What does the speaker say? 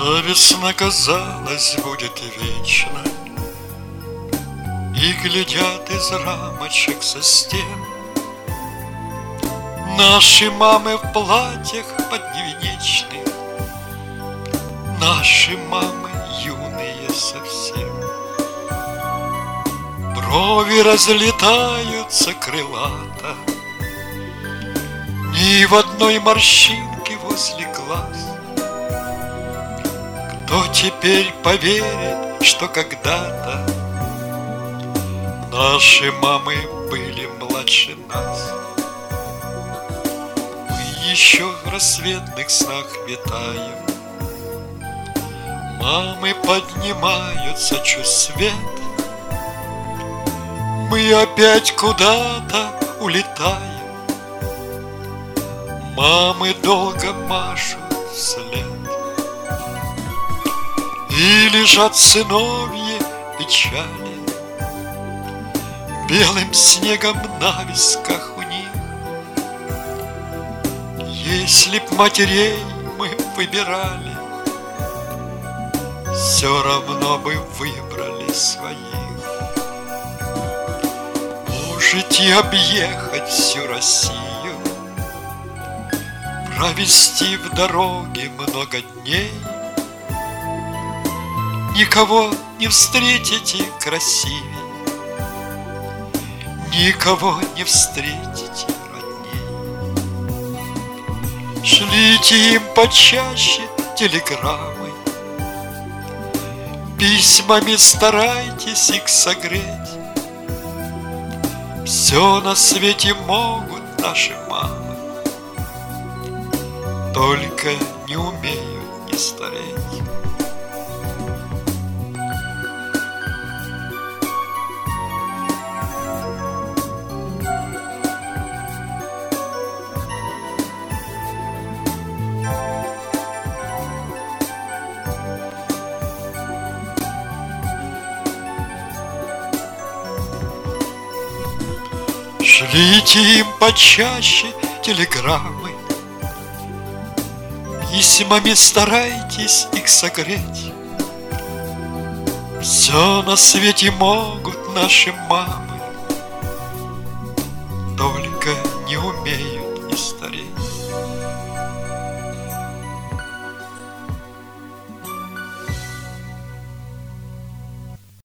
А весна, казалось, будет вечно, и глядят из рамочек со стен наши мамы в платьях подневенечных, наши мамы юные совсем. Брови разлетаются крылато, ни в одной морщинке возле глаз. Кто теперь поверит, что когда-то наши мамы были младше нас? Мы еще в рассветных снах витаем, мамы поднимаются чуть свет, мы опять куда-то улетаем, мамы долго машут вслед. И лежат сыновья печали белым снегом на висках у них. Если б матерей мы выбирали, все равно бы выбрали своих. Можете объехать всю Россию, провести в дороге много дней, никого не встретите красивее, никого не встретите родней. Шлите им почаще телеграммы, письмами старайтесь их согреть. Все на свете могут наши мамы, только не умеют не стареть. Шлите им почаще телеграммы, письмами старайтесь их согреть. Все на свете могут наши мамы, только не умеют